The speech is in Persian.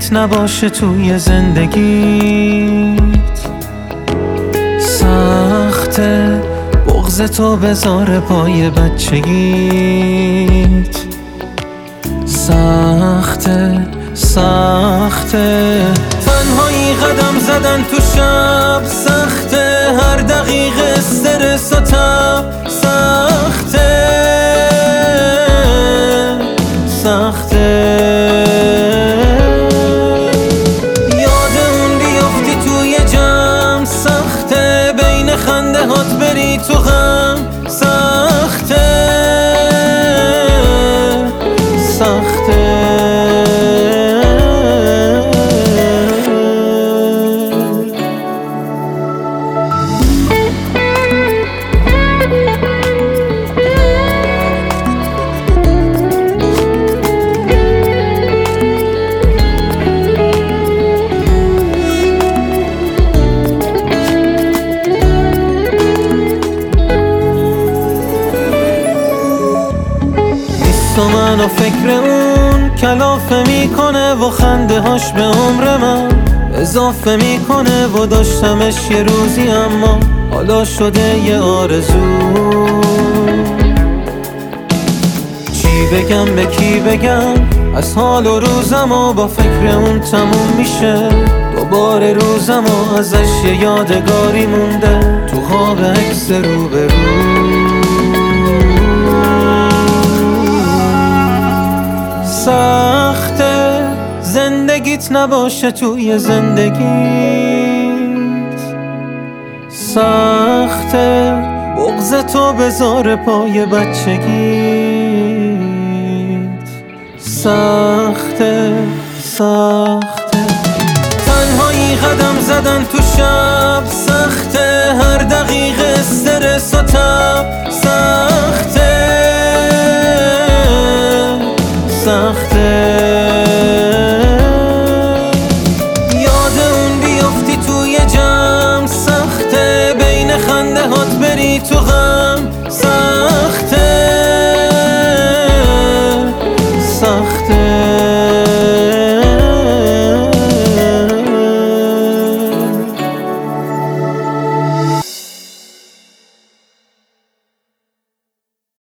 زندگیت نباشه توی زندگیت. سخته بغض تو بذاره پای بچگیت. سخته تنهایی قدم زدن تو شب سخته، هر دقیقه استرس و تب سخته. یاد اون بیافتی توی جمع سخته، بین خنده هات بری تو غم سخته. منو فکر اون کلافه میکنه و خنده هاش به عمر من اضافه میکنه و داشتمش یه روزی اما حالا شده یه آرزو. چی بگم به کی بگم از حال و روزم و با فکر اون تموم میشه دوباره روزم و ازش یه یادگاری مونده تو خواب عکس روبرو. سخته زندگیت نباشه توی زندگیت. سخته بغض تو بذاره پای بچگیت. سخته تنهایی قدم زدن تو شب سخته، هر دقیقه استرس و تب سخته. یاد اون بیافتی توی جمع سخته، بین خنده هات بری تو